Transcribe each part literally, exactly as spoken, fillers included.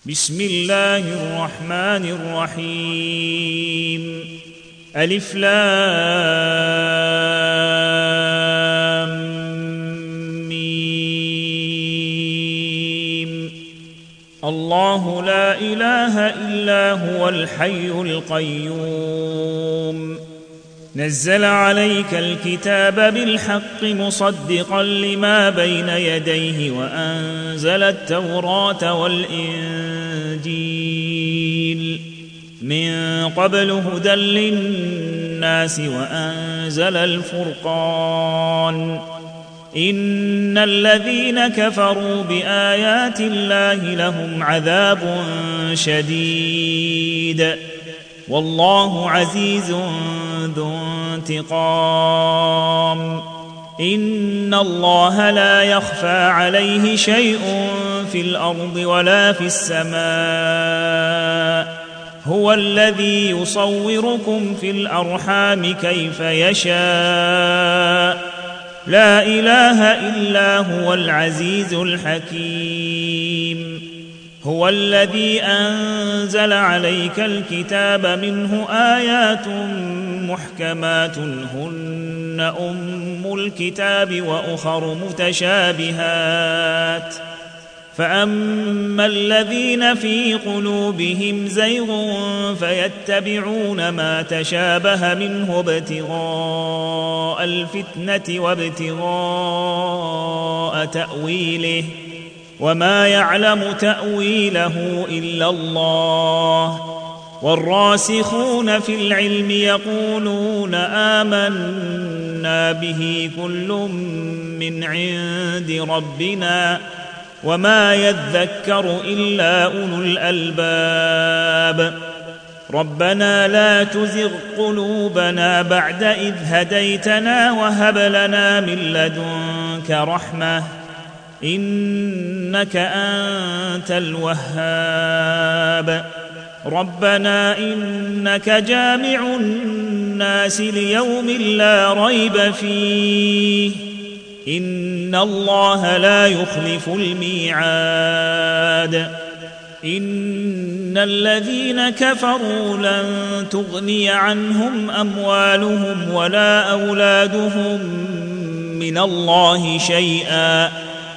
بسم الله الرحمن الرحيم ألف لام ميم الله لا إله إلا هو الحي القيوم نزل عليك الكتاب بالحق مصدقا لما بين يديه وأنزل التوراة والإنجيل من قبل هدى للناس وأنزل الفرقان إن الذين كفروا بآيات الله لهم عذاب شديد والله عزيز ذو انتقام إن الله لا يخفى عليه شيء في الأرض ولا في السماء هو الذي يصوركم في الأرحام كيف يشاء لا إله إلا هو العزيز الحكيم هو الذي أنزل عليك الكتاب منه آيات محكمات هن أم الكتاب وأخر متشابهات فأما الذين في قلوبهم زيغ فيتبعون ما تشابه منه ابتغاء الفتنة وابتغاء تأويله وما يعلم تأويله إلا الله والراسخون في العلم يقولون آمنا به كل من عند ربنا وما يذكر إلا أولو الألباب ربنا لا تزغ قلوبنا بعد إذ هديتنا وهب لنا من لدنك رحمة إنك أنت الوهاب ربنا إنك جامع الناس ليوم لا ريب فيه إن الله لا يخلف الميعاد إن الذين كفروا لن تغني عنهم أموالهم ولا أولادهم من الله شيئا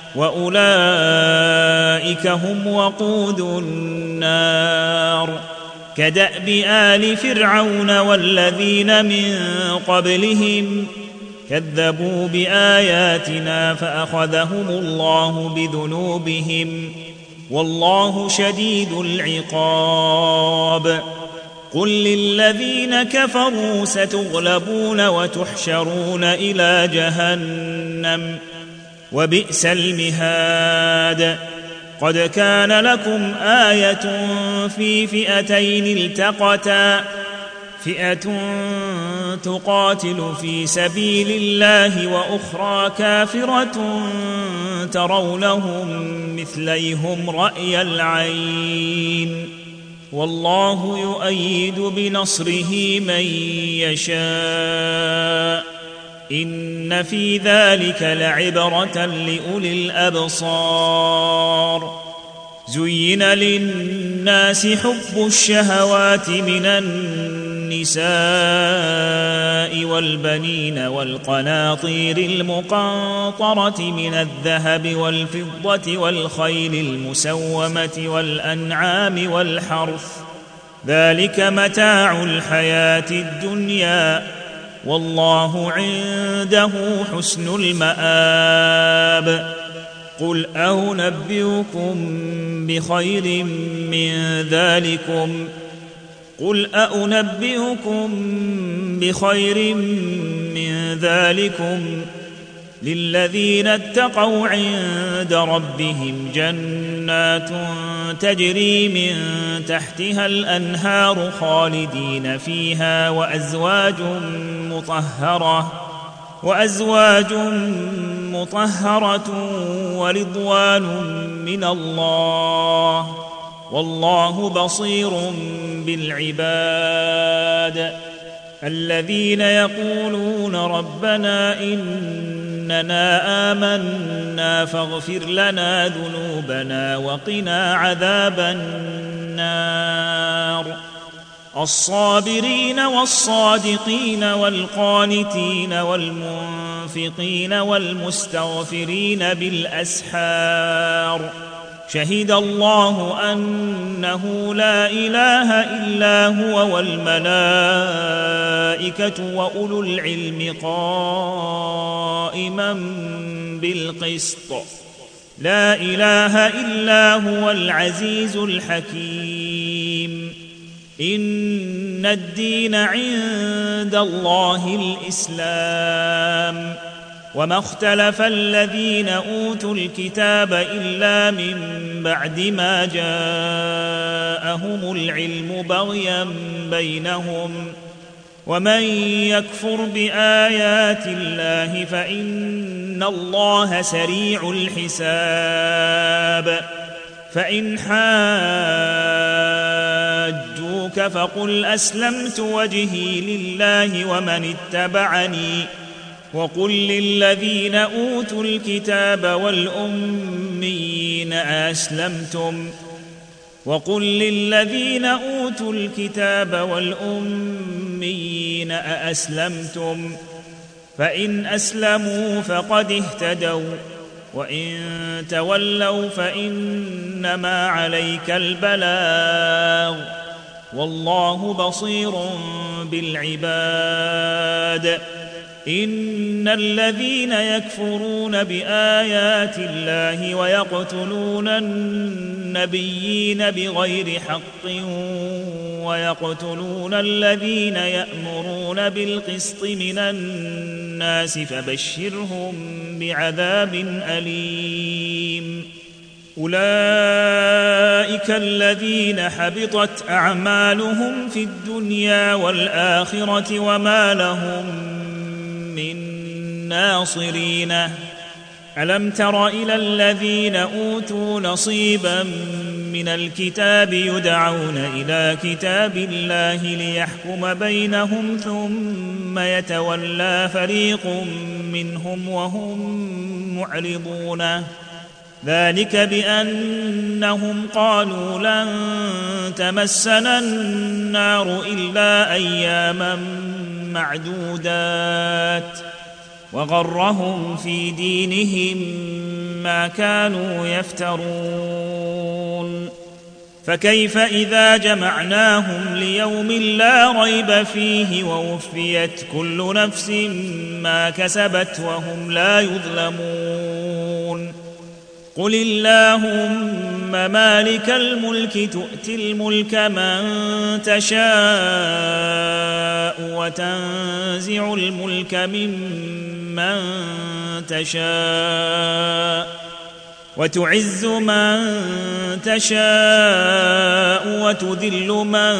وأولئك هم وقود النار كدأب آل فرعون والذين من قبلهم كذبوا بآياتنا فأخذهم الله بذنوبهم والله شديد العقاب قل للذين كفروا ستغلبون وتحشرون إلى جهنم وبئس المهاد قد كان لكم آية في فئتين التقتا فئة تقاتل في سبيل الله وأخرى كافرة ترونهم مثليهم رأي العين والله يؤيد بنصره من يشاء إن في ذلك لعبرة لأولي الأبصار زين للناس حب الشهوات من النساء والبنين والقناطير المقنطرة من الذهب والفضة والخيل المسومة والأنعام والحرث ذلك متاع الحياة الدنيا والله عنده حسن المآب قل أنبئكم بخير من ذلكم قل أنبئكم بخير من ذلكم للذين اتقوا عند ربهم جنات تجري من تحتها الأنهار خالدين فيها وأزواج مطهرة وأزواج مطهرة ورضوان من الله والله بصير بالعباد الذين يقولون ربنا إن إننا آمنا فاغفر لنا ذنوبنا وقنا عذاب النار الصابرين والصادقين والقانتين والمنفقين والمستغفرين بالأسحار شهد الله أنه لا إله إلا هو والملائكة وأولو العلم قائما بالقسط لا إله إلا هو العزيز الحكيم إن الدين عند الله الإسلام وما اختلف الذين أوتوا الكتاب إلا من بعد ما جاءهم العلم بغيا بينهم ومن يكفر بآيات الله فإن الله سريع الحساب فإن حاجوك فقل أسلمت وجهي لله ومن اتبعني وقل للذين أوتوا الكتاب والأميين أسلمتم وقل للذين أوتوا الكتاب والأميين أأسلمتم فإن أسلموا فقد اهتدوا وإن تولوا فإنما عليك البلاغ والله بصير بالعباد إن الذين يكفرون بآيات الله ويقتلون النبيين بغير حق ويقتلون الذين يأمرون بالقسط من الناس فبشرهم بعذاب أليم أولئك الذين حبطت أعمالهم في الدنيا والآخرة وما لهم من ناصرين ألم تر إلى الذين أوتوا نصيبا من الكتاب يدعون إلى كتاب الله ليحكم بينهم ثم يتولى فريق منهم وهم معرضون ذلك بأنهم قالوا لن تمسنا النار إلا أياما معدودات وغرهم في دينهم ما كانوا يفترون فكيف إذا جمعناهم ليوم لا ريب فيه ووفيت كل نفس ما كسبت وهم لا يظلمون قل اللهم مالك الملك تؤتي الملك من تشاء وتنزع الملك ممن تشاء وتعز من تشاء وتذل من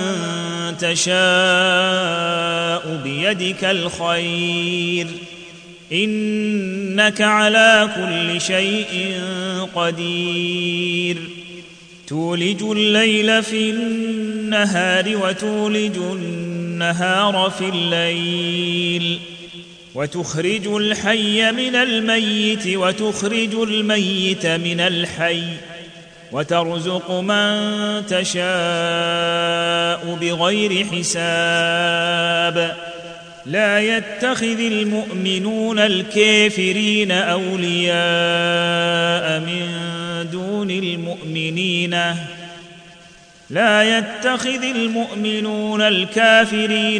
تشاء بيدك الخير إنك على كل شيء قدير تولج الليل في النهار وتولج النهار في الليل وتخرج الحي من الميت وتخرج الميت من الحي وترزق من تشاء بغير حساب لا يتخذ المؤمنون الكافرين أولياء من دون المؤمنين لا يتخذ المؤمنون الكافرين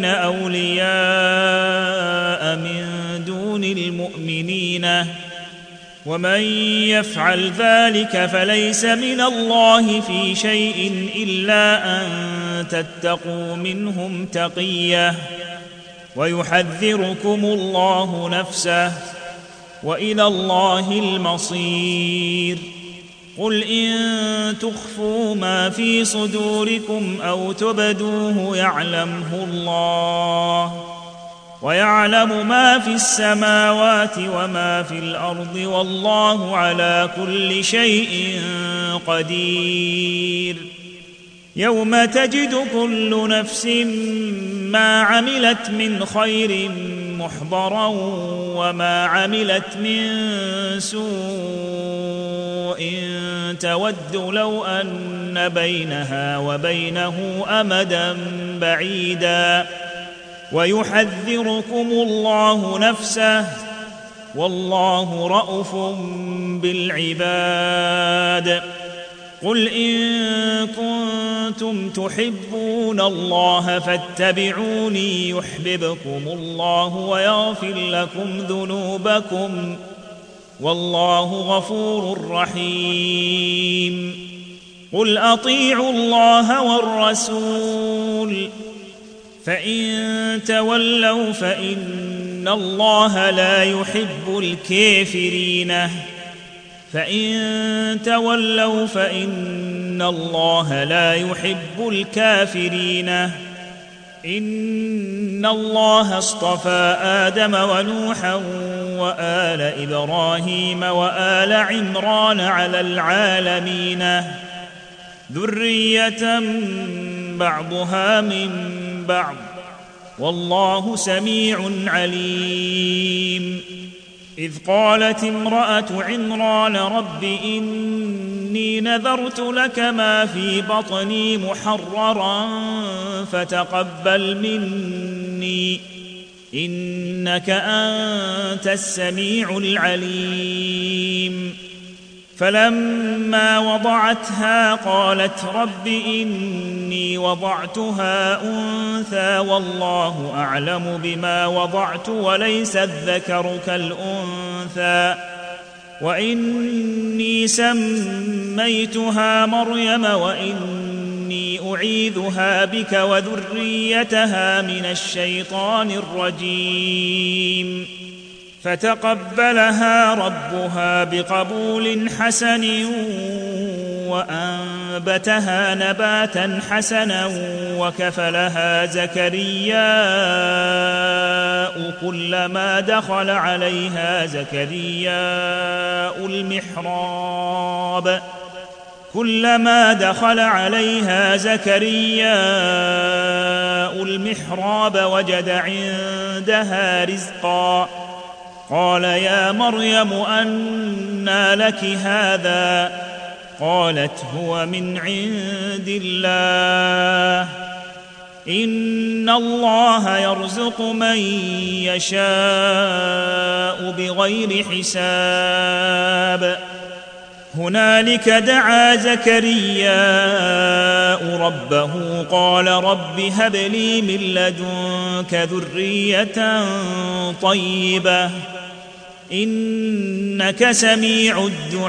أولياء من دون المؤمنين ومن يفعل ذلك فليس من الله في شيء إلا أن تتقوا منهم تقية ويحذركم الله نفسه وإلى الله المصير قل إن تخفوا ما في صدوركم أو تبدوه يعلمه الله ويعلم ما في السماوات وما في الأرض والله على كل شيء قدير يوم تجد كل نفس ما عملت من خير محضرا وما عملت من سوء تود لو أن بينها وبينه أمدا بعيدا ويحذركم الله نفسه والله رءوف بالعباد. قل إن كنتم تحبون الله فاتبعوني يحببكم الله ويغفر لكم ذنوبكم والله غفور رحيم. قل أطيعوا الله والرسول فإن تولوا فإن الله لا يحب الكافرين فإن تولوا فإن الله لا يحب الكافرين. إن الله اصطفى آدم ونوحا وآل إبراهيم وآل عمران على العالمين ذرية بعضها من بعض والله سميع عليم. إذ قالت امرأة عمران رب إني نذرت لك ما في بطني محررا فتقبل مني إنك أنت السميع العليم. فلما وضعتها قالت رب إني وضعتها أنثى والله أعلم بما وضعت وليس الذكر كالأنثى وإني سميتها مريم وإني أعيذها بك وذريتها من الشيطان الرجيم. فتقبلها ربها بقبول حسن وأنبتها نباتا حسنا وكفلها زكرياء كلما دخل عليها زكرياء المحراب كلما دخل عليها زكرياء المحراب وجد عندها رزقا قال يا مريم أنى لك هذا قالت هو من عند الله إن الله يرزق من يشاء بغير حساب. هنالك دعا زكرياء ربه قال رب هب لي من لدنك ذرية طيبة إنك سميع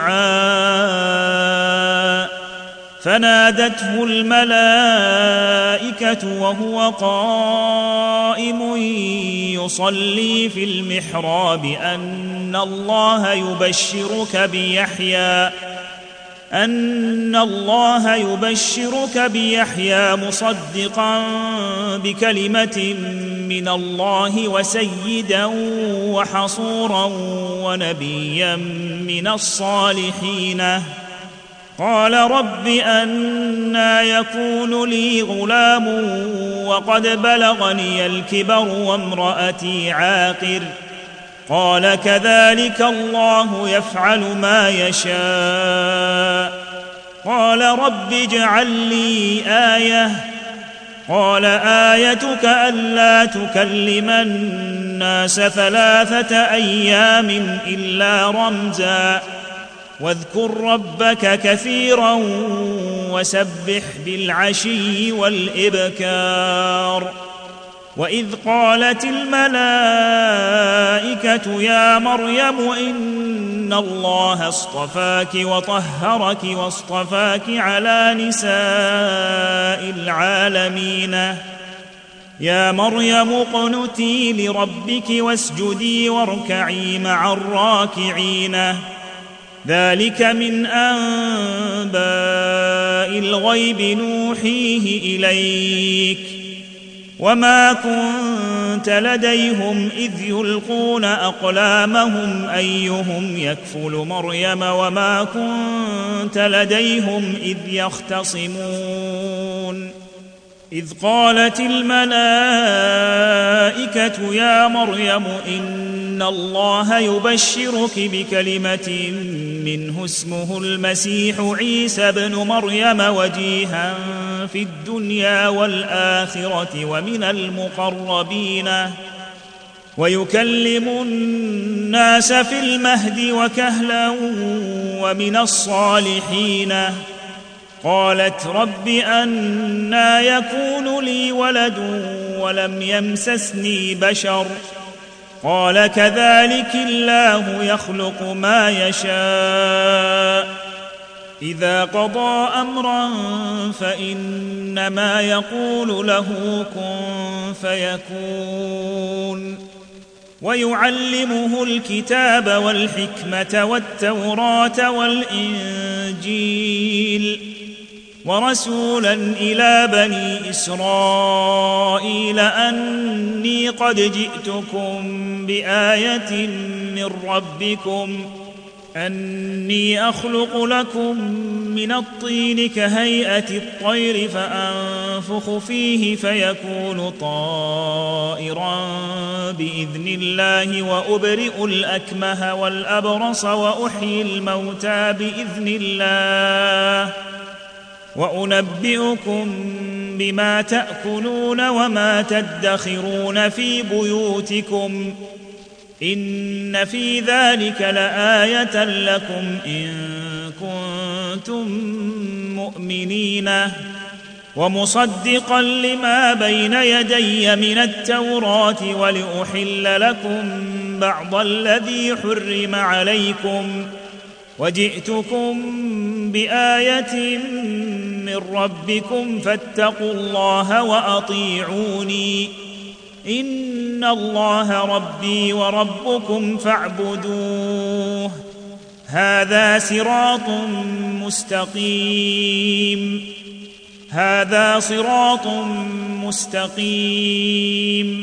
الدعاء. فنادته الملائكة وهو قائم يصلي في المحراب أن الله يبشرك بيحيى أن الله يبشرك بيحيى مصدقا بكلمة من الله وسيدا وحصورا ونبيا من الصالحين. قال رب أنى يكون لي غلام وقد بلغني الكبر وامرأتي عاقر قال كذلك الله يفعل ما يشاء. قال رب اجعل لي آية قال آيتك ألا تكلم الناس ثلاثة أيام إلا رمزا واذكر ربك كثيرا وسبح بالعشي والإبكار. وإذ قالت الملائكة يا مريم إن الله اصطفاك وطهرك واصطفاك على نساء العالمين. يا مريم اقنتي لربك واسجدي واركعي مع الراكعين. ذلك من أنباء الغيب نوحيه إليك وما كنت لديهم إذ يلقون أقلامهم أيهم يكفل مريم وما كنت لديهم إذ يختصمون. إذ قالت الملائكة يا مريم إن الله يبشرك بكلمة منه اسمه المسيح عيسى ابن مريم وجيها في الدنيا والآخرة ومن المقربين ويكلم الناس في المهد وكهلا ومن الصالحين. قالت رب أنى يكون لي ولد ولم يمسسني بشر قال كذلك الله يخلق ما يشاء إذا قضى أمرا فإنما يقول له كن فيكون. ويعلمه الكتاب والحكمة والتوراة والإنجيل ورسولا إلى بني إسرائيل أني قد جئتكم بآية من ربكم أني أخلق لكم من الطين كهيئة الطير فأنفخ فيه فيكون طائرا بإذن الله وأبرئ الأكمه والأبرص وأحيي الموتى بإذن الله وأنبئكم بما تأكلون وما تدخرون في بيوتكم إن في ذلك لآية لكم إن كنتم مؤمنين. ومصدقا لما بين يدي من التوراة ولأحل لكم بعض الذي حرم عليكم وجئتكم بآية من ربكم فاتقوا الله وأطيعوني إن الله ربي وربكم فاعبدوه هذا صراط مستقيم هذا صراط مستقيم.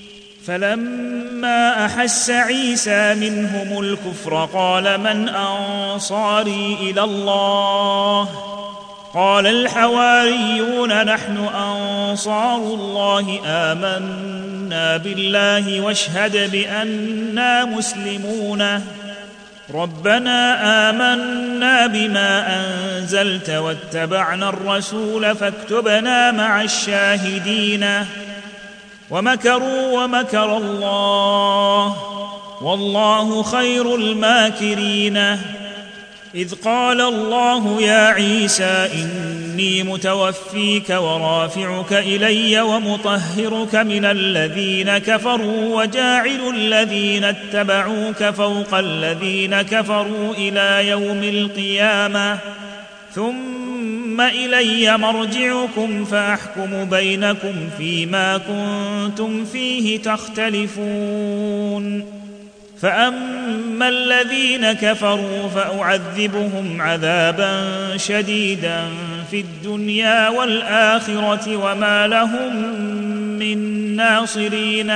فلما أحس عيسى منهم الكفر قال من أنصاري إلى الله قال الحواريون نحن أنصار الله آمنا بالله واشهد بأننا مسلمون. ربنا آمنا بما أنزلت واتبعنا الرسول فاكتبنا مع الشاهدين. ومكروا ومكر الله والله خير الماكرين. إذ قال الله يا عيسى إني متوفيك ورافعك إلي ومطهرك من الذين كفروا وجاعل الذين اتبعوك فوق الذين كفروا إلى يوم القيامة ثم إلي مرجعكم فأحكم بينكم فيما كنتم فيه تختلفون. فأما الذين كفروا فأعذبهم عذابا شديدا في الدنيا والآخرة وما لهم من ناصرين.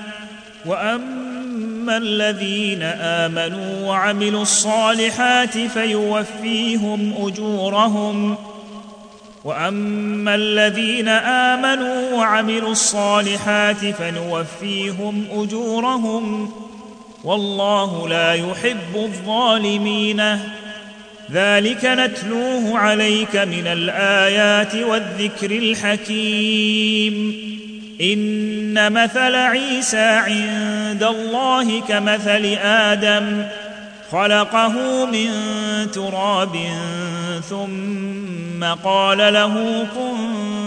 وأما الذين آمنوا وعملوا الصالحات فيوفيهم أجورهم وأما الذين آمنوا وعملوا الصالحات فنوفيهم أجورهم والله لا يحب الظالمين. ذلك نتلوه عليك من الآيات والذكر الحكيم. إن مثل عيسى عند الله كمثل آدم خلقه من تراب ثم قال له كن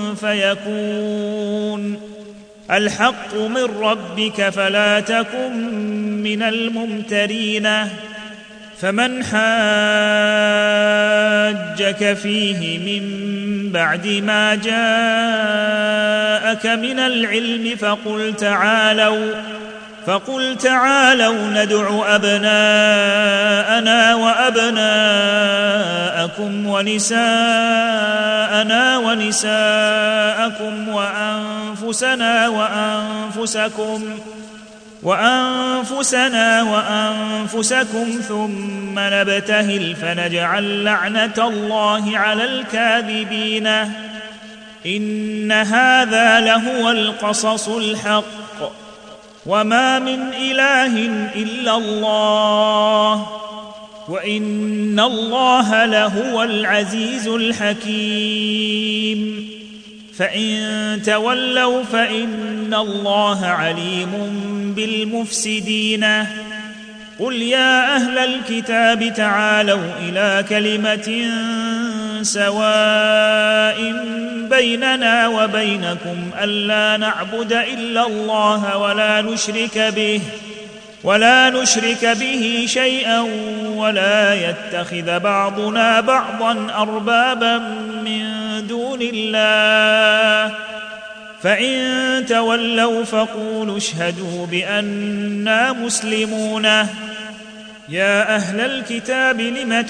فيكون. الحق من ربك فلا تكن من الممترين. فمن حاجك فيه من بعد ما جاءك من العلم فقل تعالوا فقل تعالوا ندع أبناءنا وأبناءكم ونساءنا ونساءكم وأنفسنا وأنفسكم وأنفسنا وأنفسكم ثم نبتهل فنجعل لعنة الله على الكاذبين. إن هذا لهو القصص الحق وما من إله إلا الله وإن الله لهو العزيز الحكيم فإن تولوا فإن الله عليم بالمفسدين قل يا أهل الكتاب تعالوا إلى كلمة سواء بيننا وبينكم ألا نعبد إلا الله ولا نشرك به ولا نشرك به شيئا ولا يتخذ بعضنا بعضا أربابا من دون الله فإن تولوا فقولوا اشهدوا بأننا مسلمون يا أهل الكتاب لم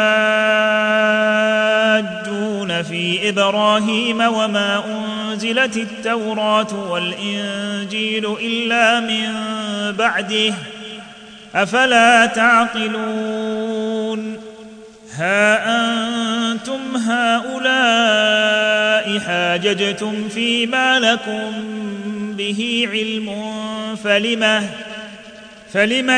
تحاجون في إبراهيم وما أنزلت التوراة والإنجيل إلا من بعده أفلا تعقلون ها أنتم هؤلاء حاججتم فيما لكم به علم فلم فلم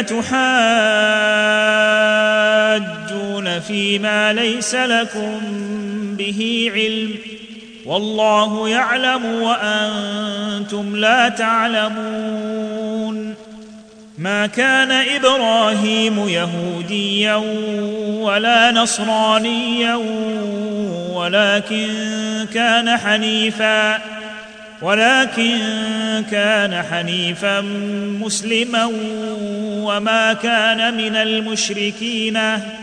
تحاجون فيما ليس لكم به علم والله يعلم وأنتم لا تعلمون ما كان إبراهيم يهوديا ولا نصرانيا ولكن كان حنيفا ولكن كان حنيفا مسلما وما كان من المشركين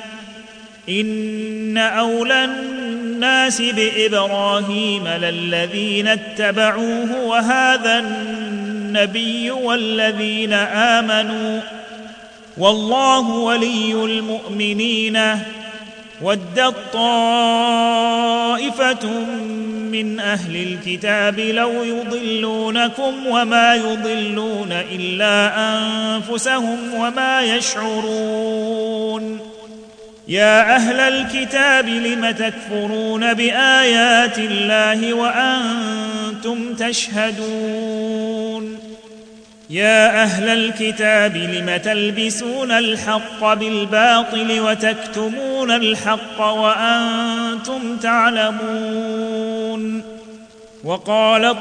إن أولى الناس بإبراهيم للذين اتبعوه وهذا النبي والذين آمنوا والله ولي المؤمنين ودت طائفة من أهل الكتاب لو يضلونكم وما يضلون إلا أنفسهم وما يشعرون يا أهل الكتاب لم تكفرون بآيات الله وأنتم تشهدون يا أهل الكتاب لم تلبسون الحق بالباطل وتكتمون الحق وأنتم تعلمون وقالت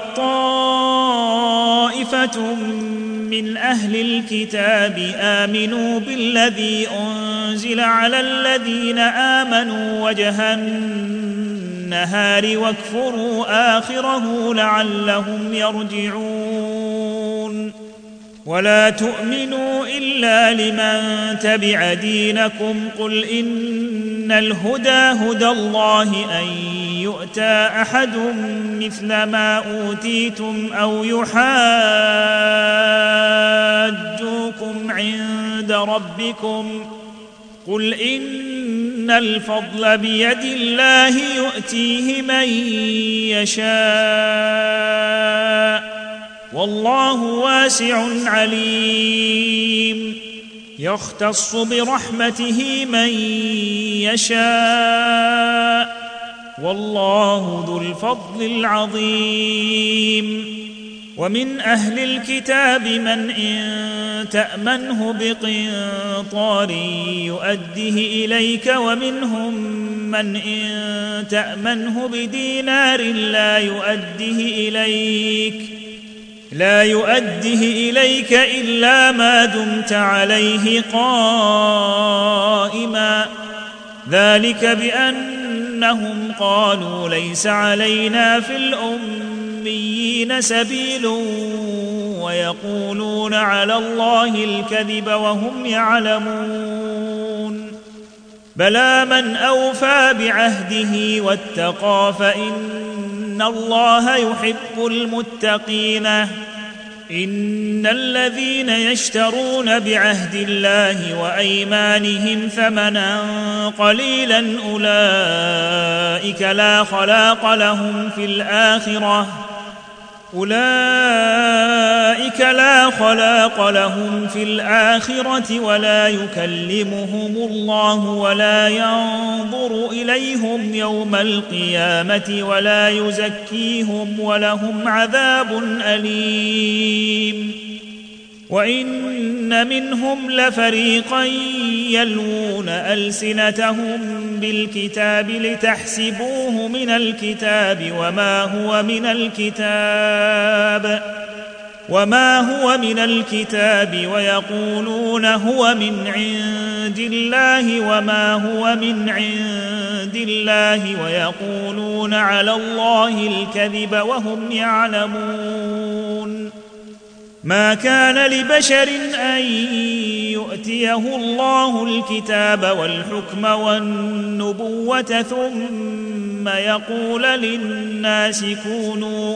طائفة من أهل الكتاب آمنوا بالذي أنزل على الذين آمنوا وجه النهار واكفروا آخره لعلهم يرجعون ولا تؤمنوا إلا لمن تبع دينكم قل إن الهدى هدى الله أن يؤتى أحد مثل ما أوتيتم أو يحاجوكم عند ربكم قل إن الفضل بيد الله يؤتيه من يشاء والله واسع عليم يختص برحمته من يشاء والله ذو الفضل العظيم ومن أهل الكتاب من إن تأمنه بقنطار يؤده إليك ومنهم من إن تأمنه بدينار لا يؤده إليك لا يؤده إليك إلا ما دمت عليه قائما ذلك بأنهم قالوا ليس علينا في الأميين سبيل ويقولون على الله الكذب وهم يعلمون بلى من أوفى بعهده واتقى فإن الله يحب المتقين إن الذين يشترون بعهد الله وأيمانهم ثمنا قليلا أولئك لا خلاق لهم في الآخرة أولئك لا خلاق لهم في الآخرة ولا يكلمهم الله ولا ينظر إليهم يوم القيامة ولا يزكيهم ولهم عذاب أليم. وإن منهم لفريقا يلوون ألسنتهم بالكتاب لتحسبوه من الكتاب وما هو من الكتاب وما هو من الكتاب ويقولون هو من عند الله وما هو من عند الله ويقولون على الله الكذب وهم يعلمون. ما كان لبشر أن يؤتيه الله الكتاب والحكم والنبوة ثم يقول للناس كونوا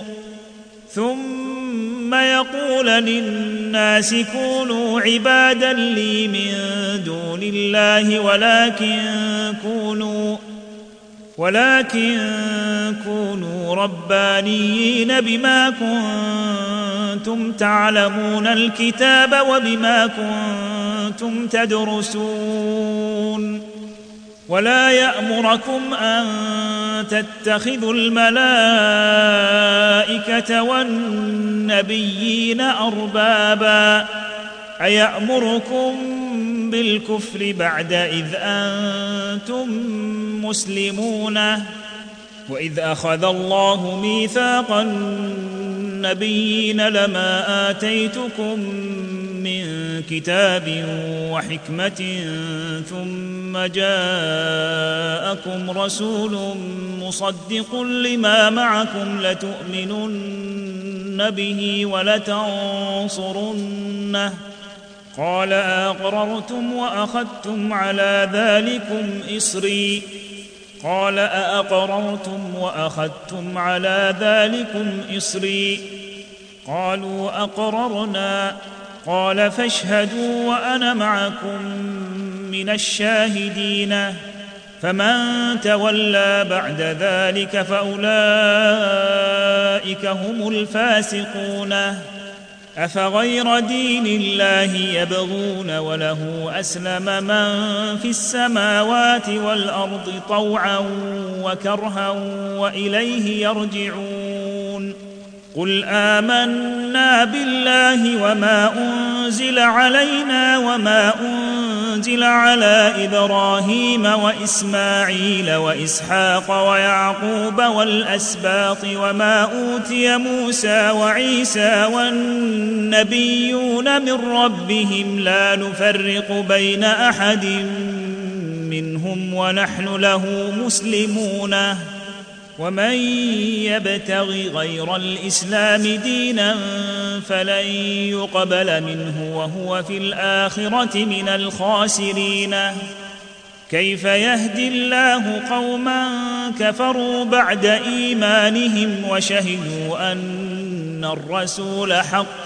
ثم يقول للناس كونوا عبادا لي من دون الله ولكن كونوا ولكن كونوا ربانيين بما كنتم تعلمون الكتاب وبما كنتم تدرسون. ولا يأمركم أن تتخذوا الملائكة والنبيين أربابا أيأمركم بالكفر بعد إذ أنتم مسلمون. وإذ أخذ الله ميثاق النبيين لما آتيتكم من كتاب وحكمة ثم جاءكم رسول مصدق لما معكم لتؤمنن به ولتنصرنه قال أأقررتم وأخذتم على ذلكم إصري قال أأقررتم وأخذتم على ذلكم إصري قالوا أقررنا قال فاشهدوا وأنا معكم من الشاهدين. فمن تولى بعد ذلك فأولئك هم الفاسقون. أفغير دين الله يبغون وله أسلم من في السماوات والأرض طوعا وكرها وإليه يرجعون. قل آمنا بالله وما أنزل علينا وما أنزل على إبراهيم وإسماعيل وإسحاق ويعقوب والأسباط وما أوتي موسى وعيسى والنبيون من ربهم لا نفرق بين أحد منهم ونحن له مسلمون. ومن يبتغ غير الإسلام دينا فلن يقبل منه وهو في الآخرة من الخاسرين. كيف يهدي الله قوما كفروا بعد إيمانهم وشهدوا أن الرسول حق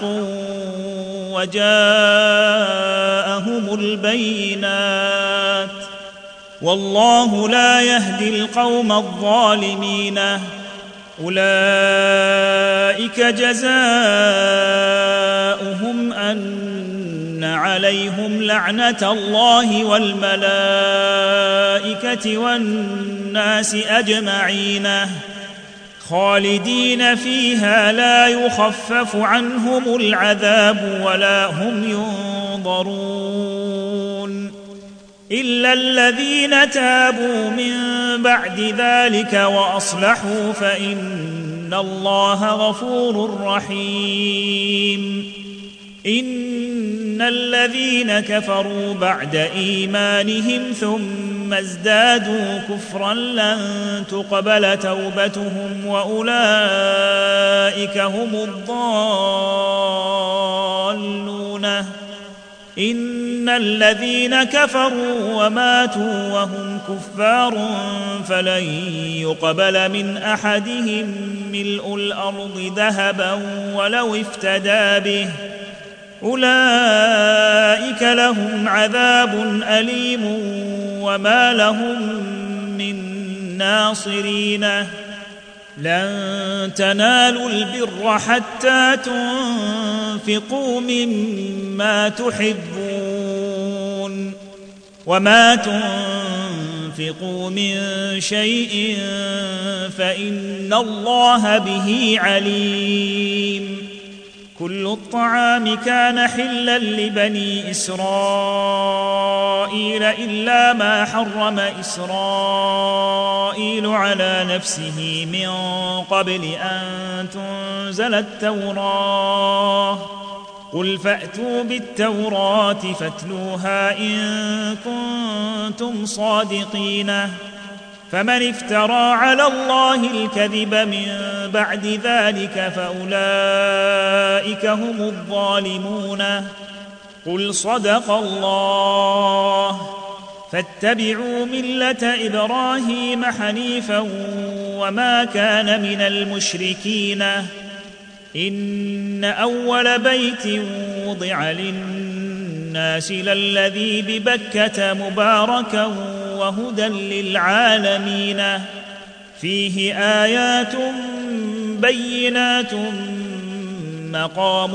وجاءهم البينات والله لا يهدي القوم الظالمين. أولئك جزاؤهم أن عليهم لعنة الله والملائكة والناس أجمعين خالدين فيها لا يخفف عنهم العذاب ولا هم ينظرون إلا الذين تابوا من بعد ذلك وأصلحوا فإن الله غفور رحيم. إن الذين كفروا بعد إيمانهم ثم ازدادوا كفرا لن تقبل توبتهم وأولئك هم الضالون. إن الذين كفروا وماتوا وهم كفار فلن يقبل من أحدهم ملء الأرض ذهبا ولو افتدى به أولئك لهم عذاب أليم وما لهم من ناصرين. لن تنالوا البر حتى تنفقوا مما تحبون وما تنفقوا من شيء فإن الله به عليم. كل الطعام كان حلا لبني إسرائيل إلا ما حرم إسرائيل على نفسه من قبل أن تنزل التوراة. قل فأتوا بالتوراة فاتلوها إن كنتم صادقين. فمن افترى على الله الكذب من بعد ذلك فأولئك هم الظالمون. قل صدق الله فاتبعوا ملة إبراهيم حنيفا وما كان من المشركين. إن أول بيت وضع للناس للذي ببكة مباركا وهدى للعالمين فيه آيات بينات مقام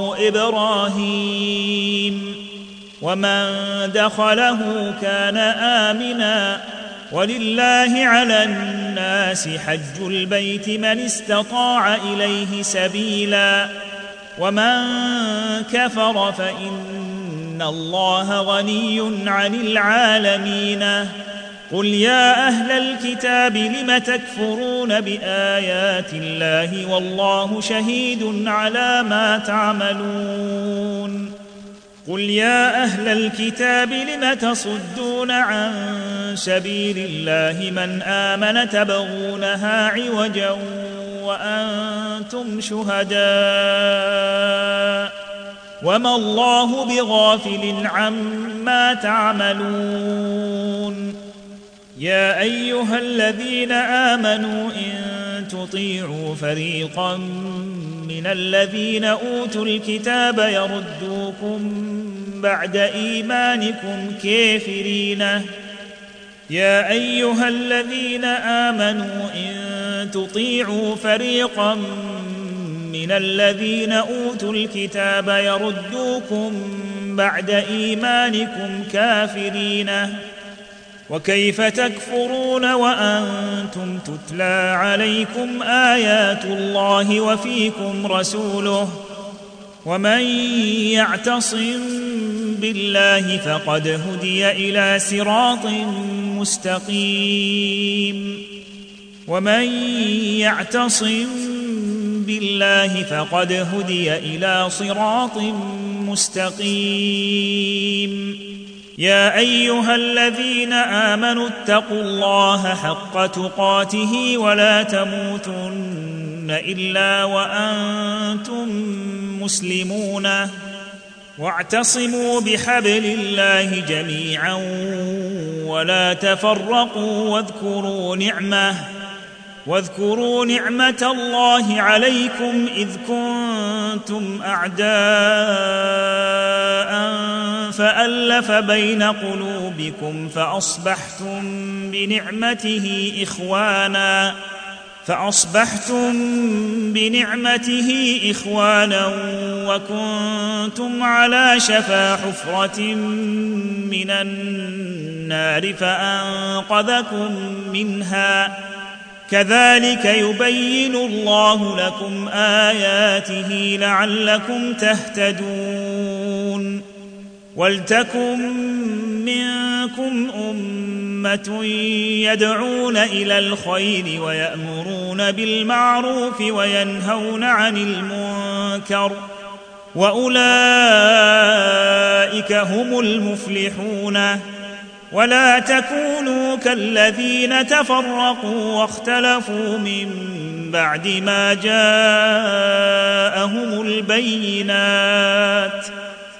إبراهيم ومن دخله كان آمنا ولله على الناس حج البيت من استطاع إليه سبيلا ومن كفر فإن الله غني عن العالمين. قل يا أهل الكتاب لم تكفرون بآيات الله والله شهيد على ما تعملون. قل يا أهل الكتاب لم تصدون عن سبيل الله من آمن تبغونها عوجا وأنتم شهداء وما الله بغافل عما تعملون. يا أيها الذين آمنوا إن تطيعوا فريقا من الذين أوتوا الكتاب يردوكم بعد إيمانكم كافرين. يا أيها الذين آمنوا إن تطيعوا فريقا من الذين أوتوا الكتاب يردوكم بعد إيمانكم كافرين. وكيف تكفرون وأنتم تتلى عليكم آيات الله وفيكم رسوله ومن يعتصم بالله فقد هدي إلى صراط مستقيم. ومن يعتصم بالله فقد هدي إلى صراط مستقيم. يا أيها الذين آمنوا اتقوا الله حق تقاته ولا تموتن إلا وأنتم مسلمون. واعتصموا بحبل الله جميعا ولا تفرقوا واذكروا نعمه واذكروا نعمة الله عليكم إذ كنتم أعداء فألف بين قلوبكم فأصبحتم بنعمته إخوانا فأصبحتم بنعمته إخوانا وكنتم على شفا حفرة من النار فأنقذكم منها. كذلك يبين الله لكم آياته لعلكم تهتدون. ولتكن منكم أمة يدعون إلى الخير ويأمرون بالمعروف وينهون عن المنكر وأولئك هم المفلحون. ولا تكونوا كالذين تفرقوا واختلفوا من بعد ما جاءهم البينات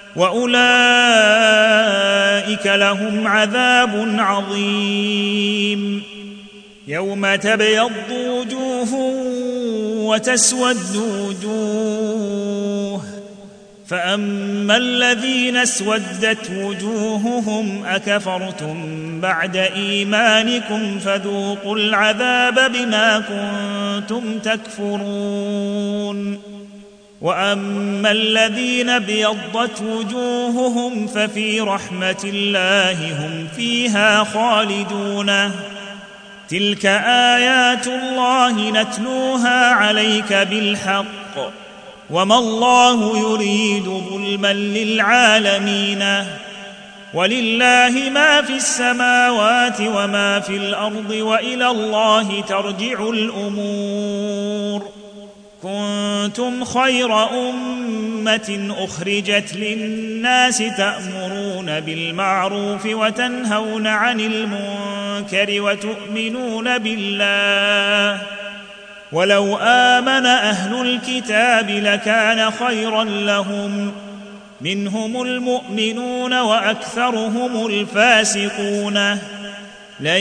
وأولئك لهم عذاب عظيم. يوم تبيض وجوه وتسود وجوه فأما الذين اسودت وجوههم أكفرتم بعد إيمانكم فذوقوا العذاب بما كنتم تكفرون وأما الذين ابيضت وجوههم ففي رحمة الله هم فيها خالدون تلك آيات الله نتلوها عليك بالحق وما الله يريد ظلما للعالمين ولله ما في السماوات وما في الأرض وإلى الله ترجع الأمور كنتم خير أمة أخرجت للناس تأمرون بالمعروف وتنهون عن المنكر وتؤمنون بالله ولو آمن أهل الكتاب لكان خيرا لهم منهم المؤمنون وأكثرهم الفاسقون لن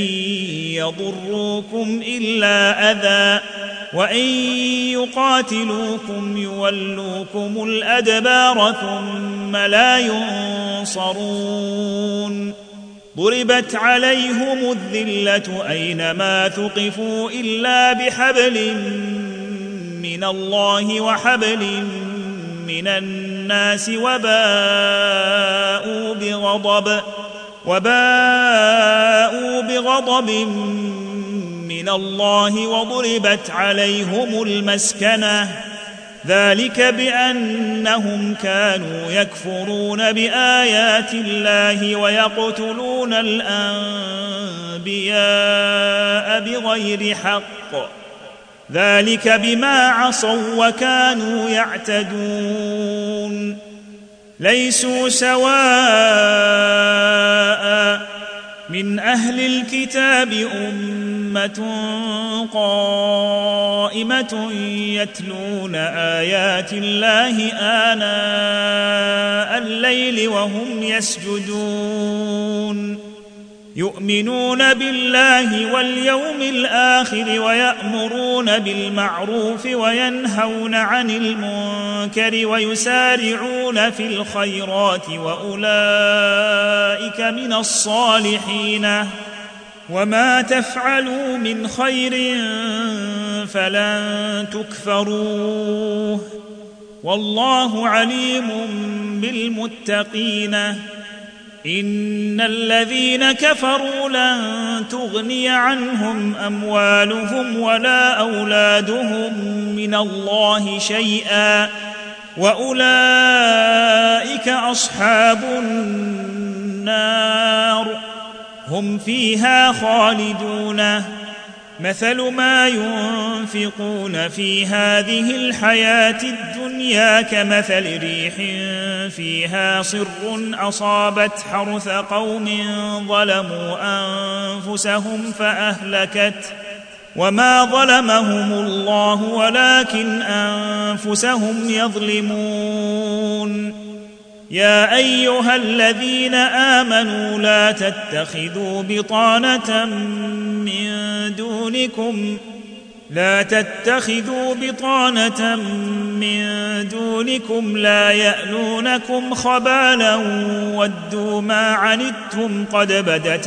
يضروكم إلا أذى وإن يقاتلوكم يولوكم الأدبار ثم لا ينصرون ضربت عليهم الذلة أينما ثقفوا إلا بحبل من الله وحبل من الناس وباءوا بغضب وباءوا بغضب من الله وضربت عليهم المسكنة ذلك بأنهم كانوا يكفرون بآيات الله ويقتلون الأنبياء بغير حق ذلك بما عصوا وكانوا يعتدون ليسوا سواء من أهل الكتاب أمة قائمة يتلون آيات الله آناء الليل وهم يسجدون يؤمنون بالله واليوم الآخر ويأمرون بالمعروف وينهون عن المنكر ويسارعون في الخيرات وأولئك من الصالحين وما تفعلوا من خير فلن تكفروه والله عليم بالمتقين إن الذين كفروا لن تغني عنهم أموالهم ولا أولادهم من الله شيئا وأولئك أصحاب النار هم فيها خالدون مثل ما ينفقون في هذه الحياة الدنيا كمثل ريح فيها صر أصابت حرث قوم ظلموا أنفسهم فأهلكت وما ظلمهم الله ولكن أنفسهم يظلمون يا أيها الذين آمنوا لا تتخذوا بطانة من دونكم لا تتخذوا بطانة من دونكم لا يألونكم خبالا ودوا ما عنتم قد بدت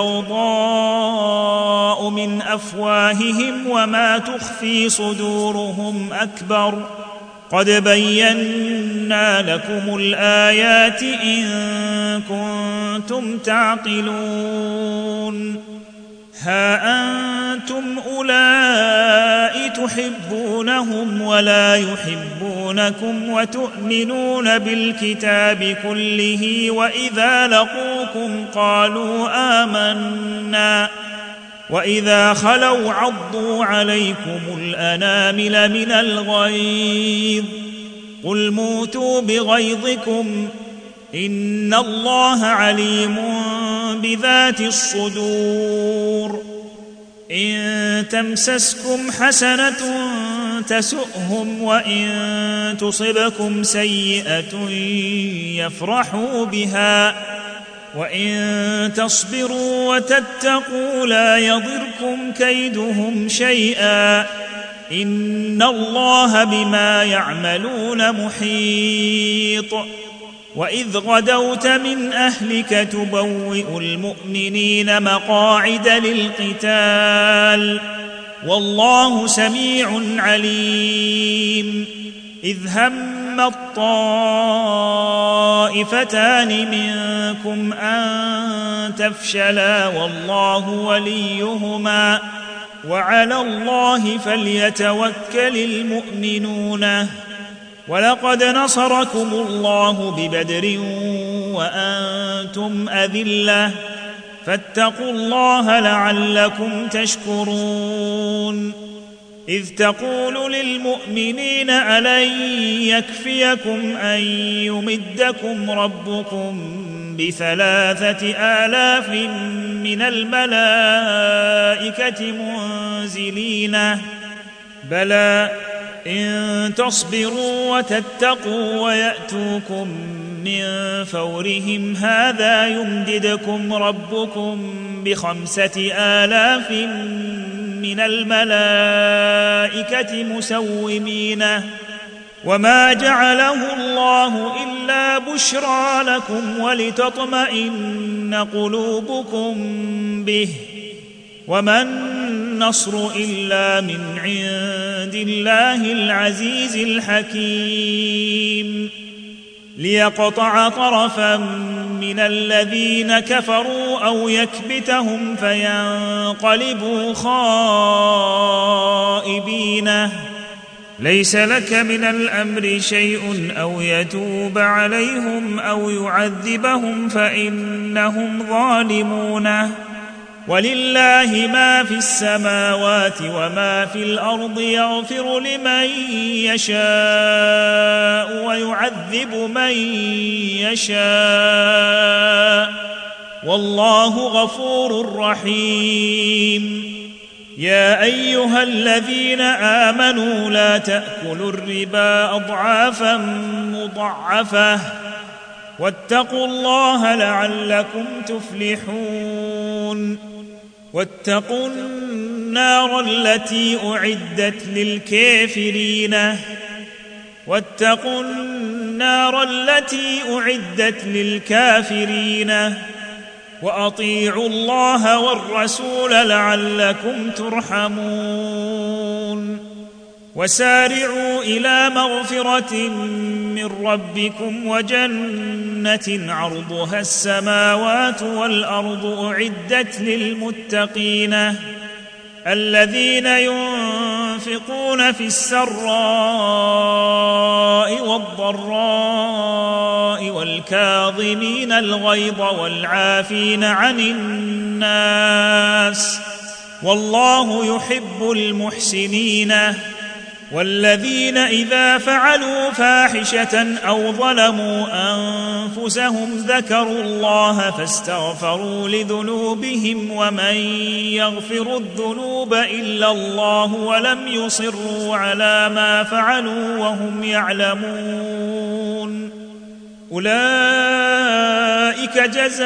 البغضاء من أفواههم وما تخفي صدورهم أكبر قد بينا لكم الآيات إن كنتم تعقلون ها أنتم أولئك تحبونهم ولا يحبونكم وتؤمنون بالكتاب كله وإذا لقوكم قالوا آمنا وإذا خلوا عضوا عليكم الأنامل من الغيظ قل موتوا بغيظكم إن الله عليم بذات الصدور إن تمسسكم حسنة تسؤهم وإن تصبكم سيئة يفرحوا بها وإن تصبروا وتتقوا لا يضركم كيدهم شيئا إن الله بما يعملون محيط وإذ غدوت من أهلك تبوئ المؤمنين مقاعد للقتال والله سميع عليم إذ هم الطائفتان منكم أن تفشلا والله وليهما وعلى الله فليتوكل المؤمنون ولقد نصركم الله ببدر وأنتم أذلة فاتقوا الله لعلكم تشكرون إذ تقول للمؤمنين ألن يكفيكم أن يمدكم ربكم بثلاثة آلاف من الملائكة منزلين بلى إن تصبروا وتتقوا ويأتوكم من فورهم هذا يمددكم ربكم بخمسة آلاف من الملائكة مسومين وما جعله الله إلا بشرى لكم ولتطمئن قلوبكم به وما النصر إلا من عند الله العزيز الحكيم ليقطع طرفا من الذين كفروا أو يكبتهم فينقلبوا خائبين ليس لك من الأمر شيء أو يتوب عليهم أو يعذبهم فإنهم ظالمون ولله ما في السماوات وما في الأرض يغفر لمن يشاء ويعذب من يشاء والله غفور رحيم يا أيها الذين آمنوا لا تأكلوا الربا أضعافا مضاعفة واتقوا الله لعلكم تفلحون واتقوا النار التي أعدت للكافرين واتقوا النار التي أعدت للكافرين وأطيعوا الله والرسول لعلكم ترحمون وسارعوا إلى مغفرة من ربكم وجنة عرضها السماوات والأرض أعدت للمتقين الذين ينفقون في السراء والضراء والكاظمين الغيظ والعافين عن الناس والله يحب المحسنين والذين إذا فعلوا فاحشة أو ظلموا أنفسهم ذكروا الله فاستغفروا لذنوبهم ومن يغفر الذنوب إلا الله ولم يصروا على ما فعلوا وهم يعلمون أولئك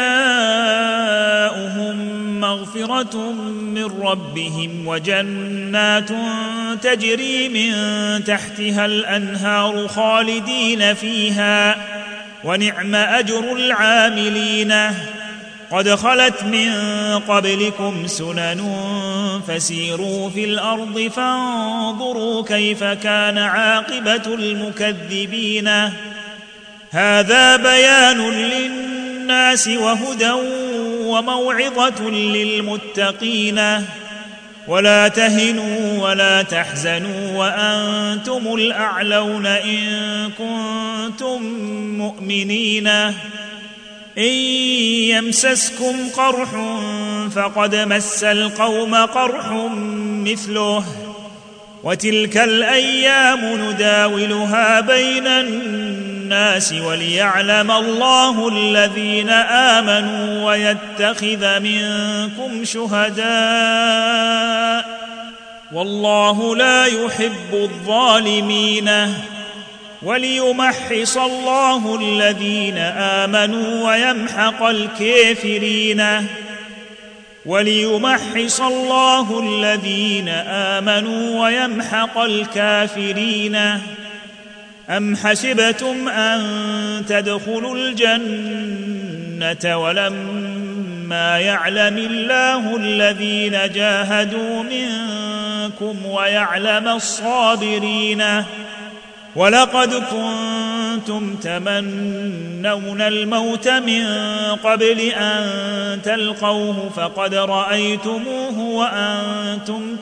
جزاؤهم مغفرة من ربهم وجنات تجري من تحتها الأنهار خالدين فيها ونعم أجر العاملين قد خلت من قبلكم سنن فسيروا في الأرض فانظروا كيف كان عاقبة المكذبين هذا بيان للناس وهدى وموعظة للمتقين ولا تهنوا ولا تحزنوا وأنتم الأعلون إن كنتم مؤمنين إن يمسسكم قرح فقد مس القوم قرح مثله وتلك الأيام نداولها بين الناس وليعلم الله الذين آمنوا ويتخذ منكم شهداء والله لا يحب الظالمين وليمحص الله الذين آمنوا ويمحق الكافرين وليمحص الله الذين آمنوا ويمحق الكافرين. أم حسبتم أن تدخلوا الجنة ولما يعلم الله الذين جاهدوا منكم ويعلم الصابرين؟ ولقد كنتم تمنون الموت من قبل أن تلقوه فقد رأيتموه وأنتم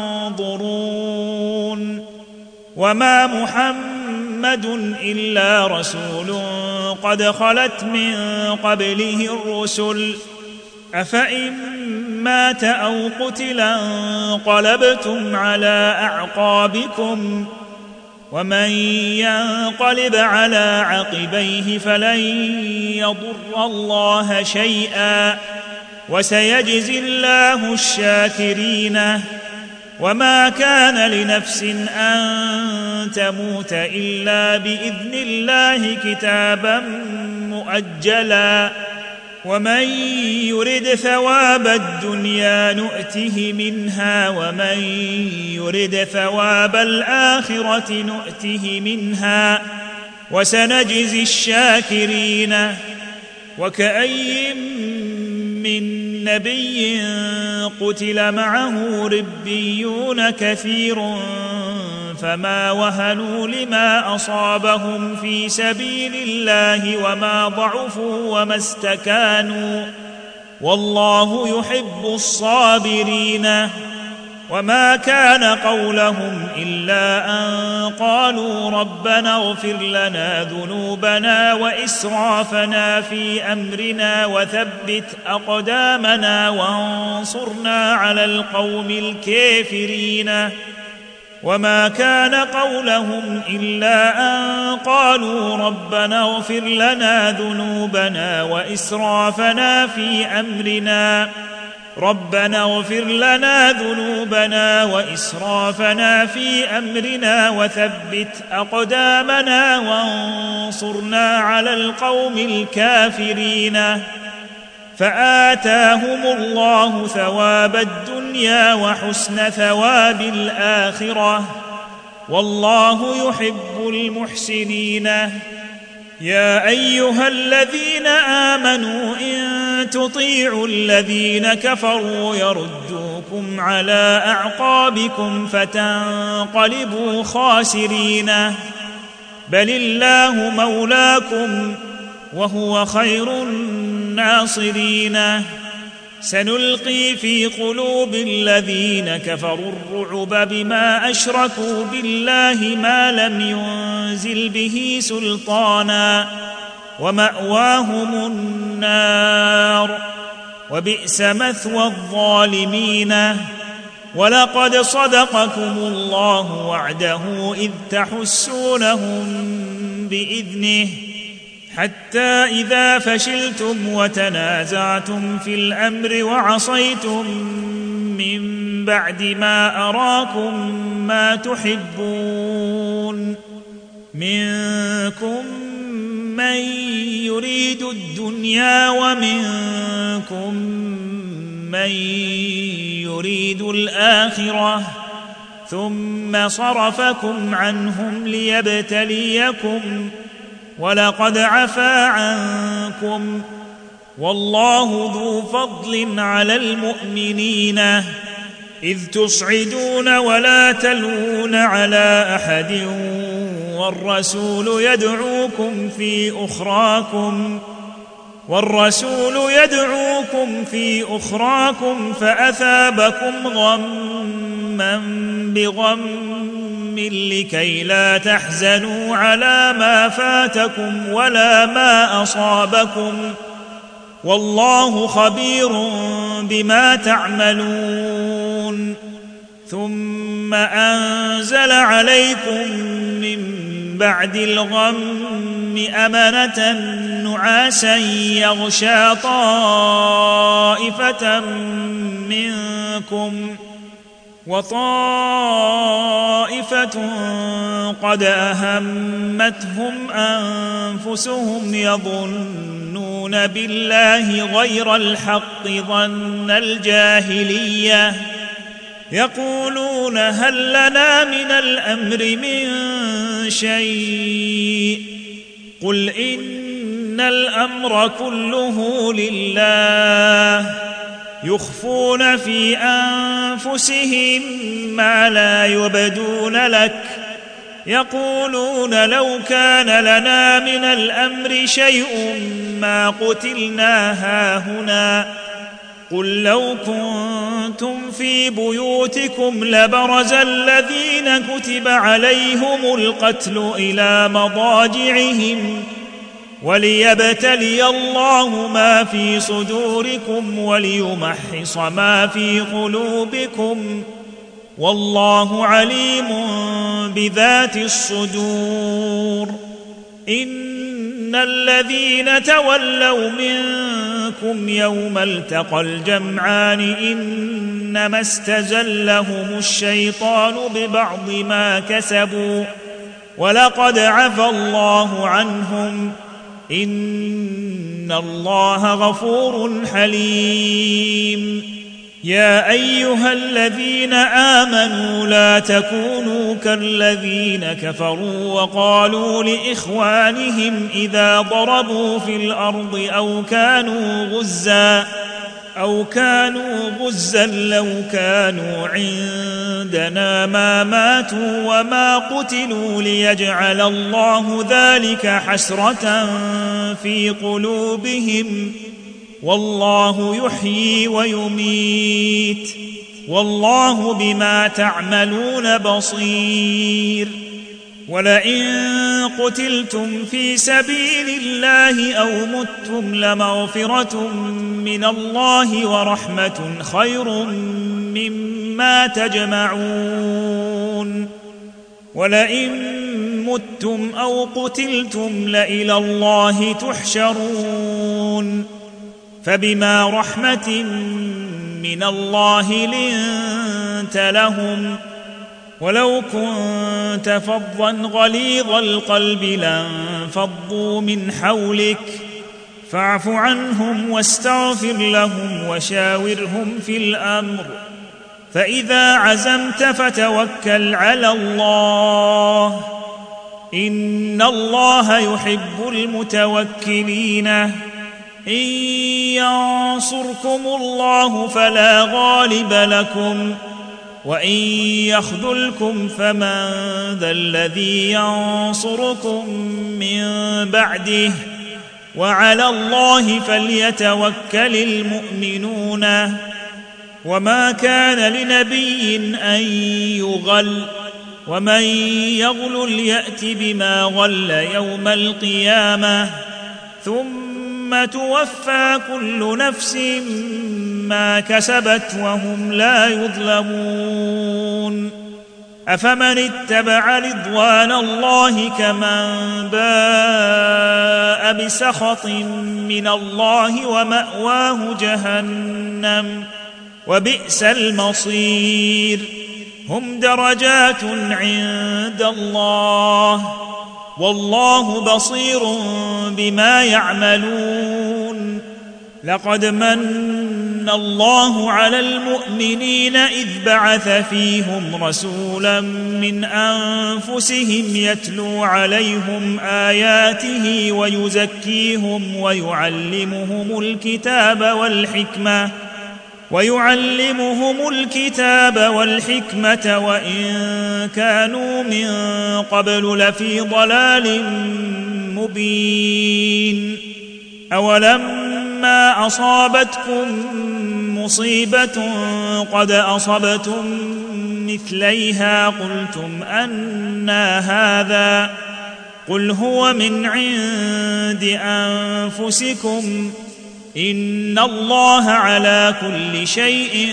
تنظرون. وما محمد إلا رسول قد خلت من قبله الرسل أفإن مات أو قتلا انقلبتم على أعقابكم ومن ينقلب على عقبيه فلن يضر الله شيئا وسيجزي الله الشاكرين. وما كان لنفس أن تموت إلا بإذن الله كتابا مؤجلا ومن يرد ثواب الدنيا نؤته منها ومن يرد ثواب الآخرة نؤته منها وسنجزي الشاكرين. وكأي من نبي قتل معه ربيون كثير فما وهنوا لما أصابهم في سبيل الله وما ضعفوا وما استكانوا والله يحب الصابرين. وما كان قولهم إلا أن قالوا ربنا اغفر لنا ذنوبنا وإسرافنا في أمرنا وثبت أقدامنا وانصرنا على القوم الكافرين. وما كان قولهم إلا أن قالوا ربنا اغفر لنا ذنوبنا وإسرافنا في أمرنا ربنا اغفر لنا ذنوبنا وإسرافنا في أمرنا وثبت أقدامنا وانصرنا على القوم الكافرين. فآتاهم الله ثواب الدنيا وحسن ثواب الآخرة والله يحب المحسنين. يا أيها الذين آمنوا إن تطيعوا الذين كفروا يردوكم على أعقابكم فتنقلبوا خاسرين بل الله مولاكم وهو خير الناصرين. سنلقي في قلوب الذين كفروا الرعب بما أشركوا بالله ما لم ينزل به سلطانا ومأواهم النار وبئس مثوى الظالمين. ولقد صدقكم الله وعده إذ تحسونهم بإذنه حتى إذا فشلتم وتنازعتم في الأمر وعصيتم من بعد ما أراكم ما تحبون منكم من يريد الدنيا ومنكم من يريد الآخرة ثم صرفكم عنهم ليبتليكم ولقد عفا عنكم والله ذو فضل على المؤمنين إذ تصعدون ولا تلوون على أحد والرسول يدعوكم في أخراكم والرسول يدعوكم في أخراكم فأثابكم غما بغم لكي لا تحزنوا على ما فاتكم ولا ما أصابكم والله خبير بما تعملون. ثم أنزل عليكم من بعد الغم أمنة نعاسا يغشى طائفة منكم وطائفة قد أهمتهم أنفسهم يظنون بالله غير الحق ظن الجاهلية يقولون هل لنا من الأمر من شيء قل إن الأمر كله لله يخفون في أنفسهم ما لا يبدون لك يقولون لو كان لنا من الأمر شيء ما قتلنا هاهنا قل لو كنتم في بيوتكم لبرز الذين كتب عليهم القتل إلى مضاجعهم وليبتلي الله ما في صدوركم وليمحص ما في قلوبكم والله عليم بذات الصدور إن الذين تولوا منكم يوم التقى الجمعان إنما استزلهم الشيطان ببعض ما كسبوا ولقد عفى الله عنهم إن الله غفور حليم يا أيها الذين آمنوا لا تكونوا كالذين كفروا وقالوا لإخوانهم إذا ضربوا في الأرض أو كانوا غزا أو كانوا غزا لو كانوا عندنا ما ماتوا وما قتلوا ليجعل الله ذلك حسرة في قلوبهم والله يحيي ويميت والله بما تعملون بصير ولئن قتلتم في سبيل الله أو متم لمغفرة من الله ورحمة خير مما تجمعون ولئن متم أو قتلتم لإلى الله تحشرون فبما رحمة من الله لنت لهم ولو كنت فظا غليظ القلب لانفضوا من حولك فاعف عنهم واستغفر لهم وشاورهم في الأمر فإذا عزمت فتوكل على الله إن الله يحب المتوكلين إن ينصركم الله فلا غالب لكم وإن يخذلكم فمن ذا الذي ينصركم من بعده وعلى الله فليتوكل المؤمنون وما كان لنبي أن يغل ومن يغل يأت بما غل يوم القيامة ثم توفى كل نفس ما كسبت وهم لا يظلمون أفمن اتبع رضوان الله كمن باء بسخط من الله ومأواه جهنم وبئس المصير هم درجات عند الله والله بصير بما يعملون لقد من الله على المؤمنين إذ بعث فيهم رسولا من أنفسهم يتلو عليهم آياته ويزكيهم ويعلمهم الكتاب والحكمة ويعلمهم الكتاب والحكمة وإن كانوا من قبل لفي ضلال مبين أولما أصابتكم مصيبة قد أصبتم مثليها قلتم أنى هذا قل هو من عند أنفسكم إن الله على كل شيء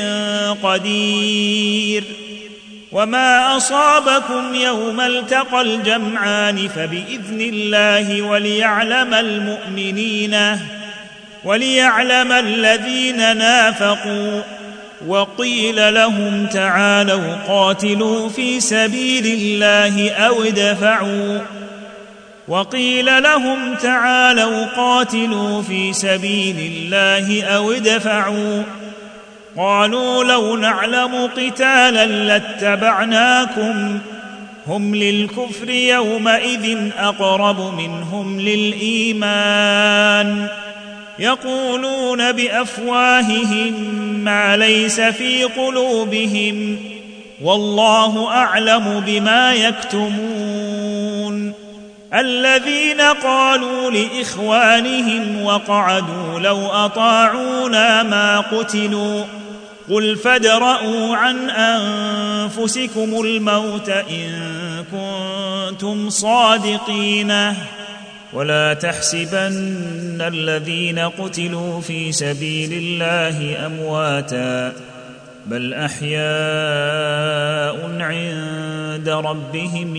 قدير وما أصابكم يوم التقى الجمعان فبإذن الله وليعلم المؤمنين وليعلم الذين نافقوا وقيل لهم تعالوا قاتلوا في سبيل الله أو ادفعوا وقيل لهم تعالوا قاتلوا في سبيل الله أو ادفعوا قالوا لو نعلم قتالا لاتبعناكم هم للكفر يومئذ أقرب منهم للإيمان يقولون بأفواههم ما ليس في قلوبهم والله أعلم بما يكتمون الذين قالوا لإخوانهم وقعدوا لو أطاعونا ما قتلوا قل فادرءوا عن أنفسكم الموت إن كنتم صادقين ولا تحسبن الذين قتلوا في سبيل الله أمواتا بل أحياء عند ربهم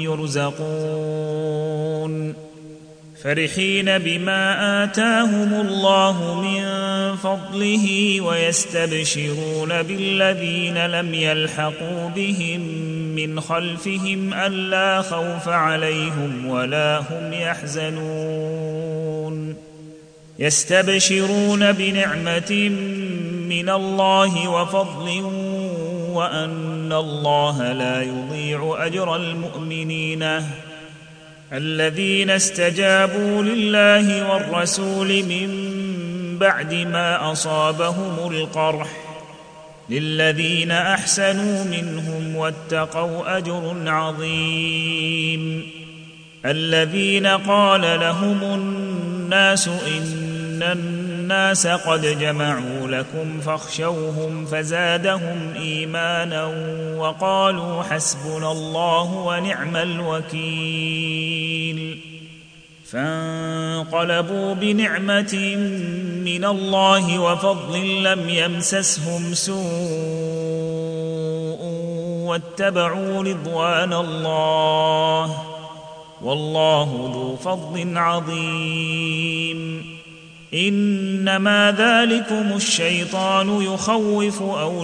يرزقون فرحين بما آتاهم الله من فضله ويستبشرون بالذين لم يلحقوا بهم من خلفهم ألا خوف عليهم ولا هم يحزنون يستبشرون بنعمة من الله وفضل وأن الله لا يضيع أجر المؤمنين الذين استجابوا لله والرسول من بعد ما أصابهم القرح للذين أحسنوا منهم واتقوا أجر عظيم الذين قال لهم الناس إن الناس قد جمعوا لكم فاخشوهم فزادهم إيمانا وقالوا حسبنا الله ونعم الوكيل فانقلبوا بنعمة من الله وفضل لم يمسسهم سوء واتبعوا رضوان الله والله ذو فضل عظيم إنما ذلكم الشيطان يخوف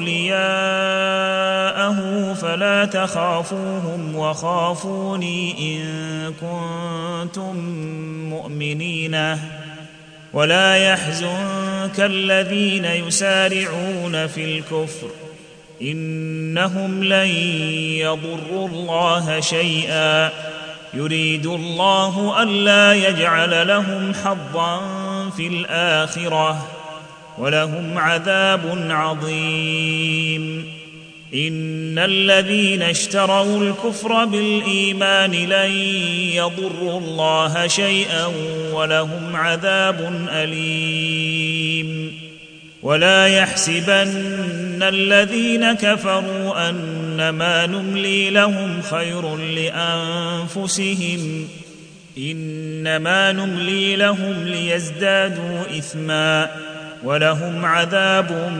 أولياءه فلا تخافوهم وخافوني إن كنتم مؤمنين ولا يحزنك الذين يسارعون في الكفر إنهم لن يضروا الله شيئا يريد الله ألا يجعل لهم حظا في الآخرة ولهم عذاب عظيم إن الذين اشتروا الكفر بالإيمان لن يضروا الله شيئا ولهم عذاب أليم ولا يحسبن الذين كفروا أنما نملي لهم خير لأنفسهم إنما نملي لهم ليزدادوا إثما ولهم عذاب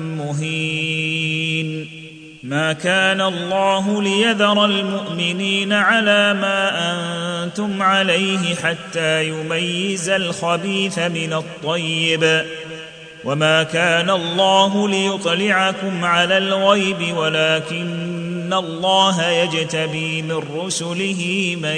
مهين ما كان الله ليذر المؤمنين على ما أنتم عليه حتى يميز الخبيث من الطيب وما كان الله ليطلعكم على الغيب ولكن الله يجتبي من رسله من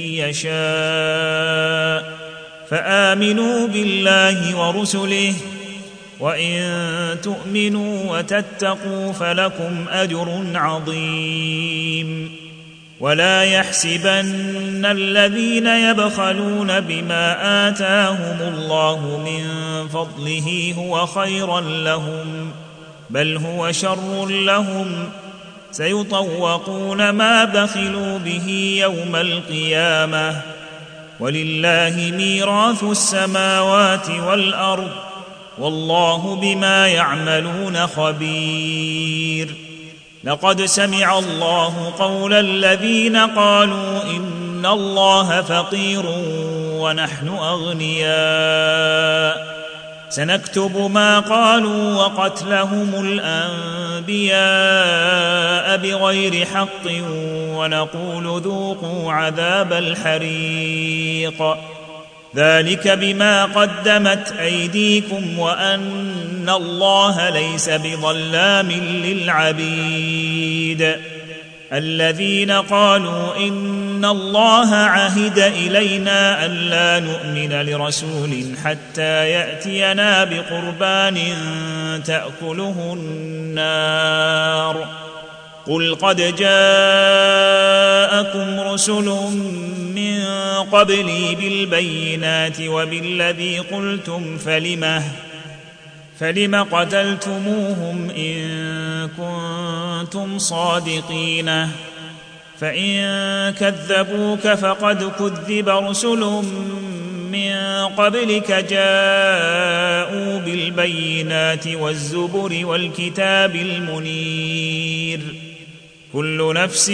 يشاء فآمنوا بالله ورسله وإن تؤمنوا وتتقوا فلكم أجر عظيم ولا يحسبن الذين يبخلون بما آتاهم الله من فضله هو خيرا لهم بل هو شر لهم سيطوقون ما بخلوا به يوم القيامة ولله ميراث السماوات والأرض والله بما يعملون خبير لقد سمع الله قول الذين قالوا إن الله فقير ونحن أغنياء سنكتب ما قالوا وقتلهم الأنبياء بغير حق ونقول ذوقوا عذاب الحريق ذلك بما قدمت أيديكم وأن الله ليس بظلام للعبيد. الذين قالوا إن الله عهد إلينا ألا نؤمن لرسول حتى يأتينا بقربان تأكله النار قل قد جاءكم رسل من قبلي بالبينات وبالذي قلتم فلم فلم قتلتموهم إن كنتم صادقين فإن كذبوك فقد كذب رسل من قبلك جاءوا بالبينات والزبر والكتاب المنير كل نفس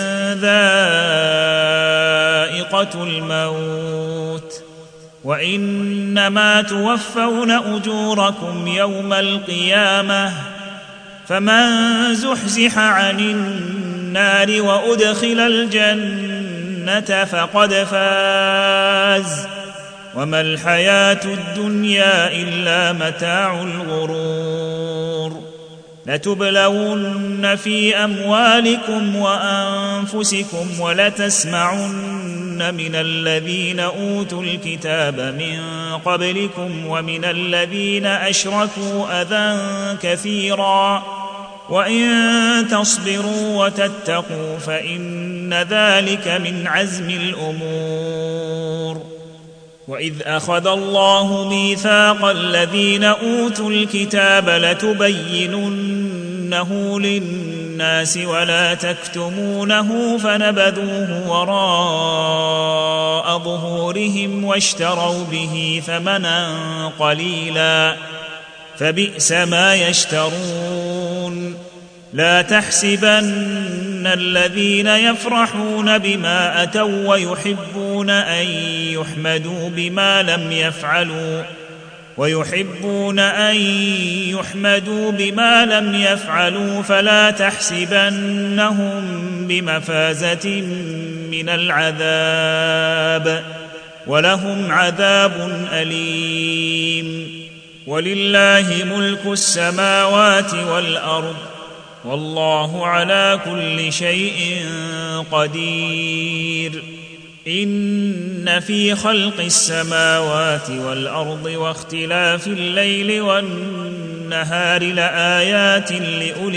ذائقة الموت وإنما توفون أجوركم يوم القيامة فمن زحزح عن النار وأدخل الجنة فقد فاز وما الحياة الدنيا إلا متاع الغرور. لتبلون في أموالكم وأنفسكم ولتسمعن من الذين أوتوا الكتاب من قبلكم ومن الذين أشركوا أذى كثيرا وإن تصبروا وتتقوا فإن ذلك من عزم الأمور. وإذ أخذ الله ميثاق الذين أوتوا الكتاب لتبيننه للناس ولا تكتمونه فنبذوه وراء ظهورهم واشتروا به ثمنا قليلا فبئس ما يشترون. لا تحسبن الذين يفرحون بما أتوا ويحبون أن يحمدوا بما لم يفعلوا ويحبون أن يحمدوا بما لم يفعلوا فلا تحسبنهم بمفازة من العذاب ولهم عذاب أليم. ولله ملك السماوات والأرض والله على كل شيء قدير. إن في خلق السماوات والأرض واختلاف الليل والنهار لآيات لأولي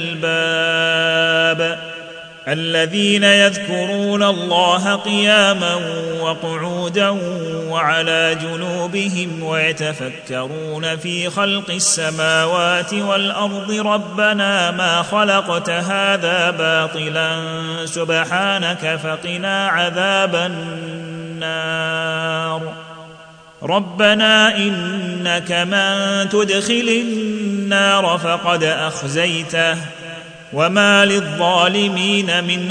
الألباب الذين يذكرون الله قياما وقعودا وعلى جنوبهم ويتفكرون في خلق السماوات والأرض ربنا ما خلقت هذا باطلا سبحانك فقنا عذاب النار. ربنا إنك من تدخل النار فقد أخزيته وما للظالمين من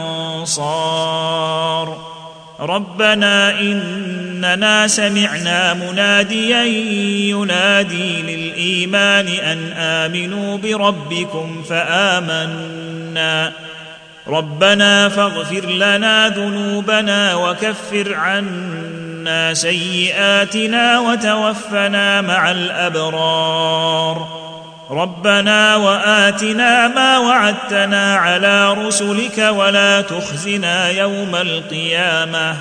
أنصار. ربنا إننا سمعنا مناديا ينادي للإيمان أن آمنوا بربكم فآمنا ربنا فاغفر لنا ذنوبنا وكفر عنا سيئاتنا وتوفنا مع الأبرار. ربنا وآتنا ما وعدتنا على رسلك ولا تخزنا يوم القيامة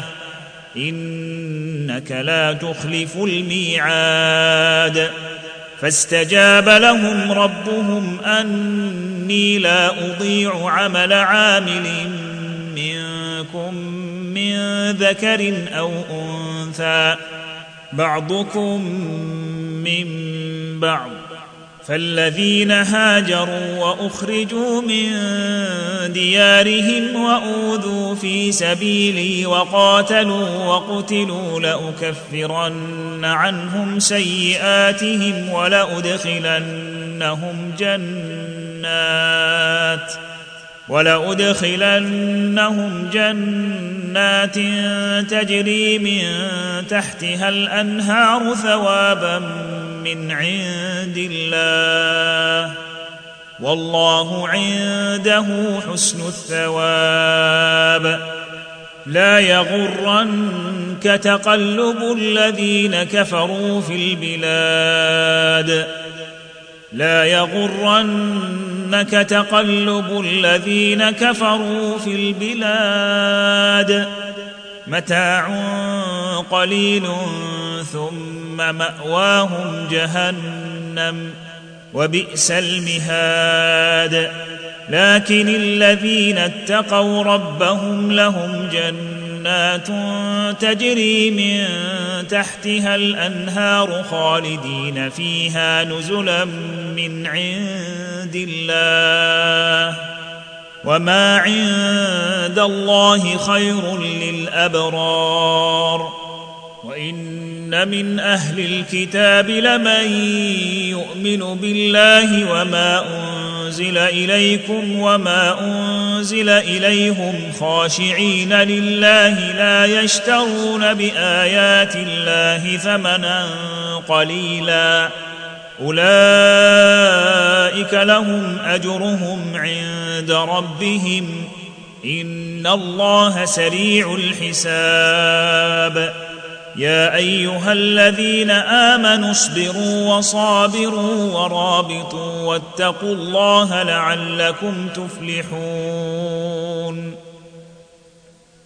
إنك لا تخلف الميعاد. فاستجاب لهم ربهم أني لا أضيع عمل عامل منكم من ذكر أو أنثى بعضكم من بعض فالذين هاجروا وأخرجوا من ديارهم وأوذوا في سبيلي وقاتلوا وقتلوا لأكفرن عنهم سيئاتهم ولأدخلنهم جنات ولأدخلنهم جنات تجري من تحتها الأنهار ثوابا من عند الله والله عنده حسن الثواب. لا يغرنك تقلب الذين كفروا في البلاد لا يغرنك تقلب الذين كفروا في البلاد متاع قليل ثم مأواهم جهنم وبئس المهاد لكن الذين اتقوا ربهم لهم جنات تجري من تحتها الأنهار خالدين فيها نزلا من عند الله وما عند الله خير للأبرار وإن من أهل الكتاب لمن يؤمن بالله وما أنزل إليكم وما أنزل إليهم خاشعين لله لا يشترون بآيات الله ثمنا قليلا أولئك لهم أجرهم عند ربهم إن الله سريع الحساب يا أيها الذين آمنوا اصبروا وصابروا ورابطوا واتقوا الله لعلكم تفلحون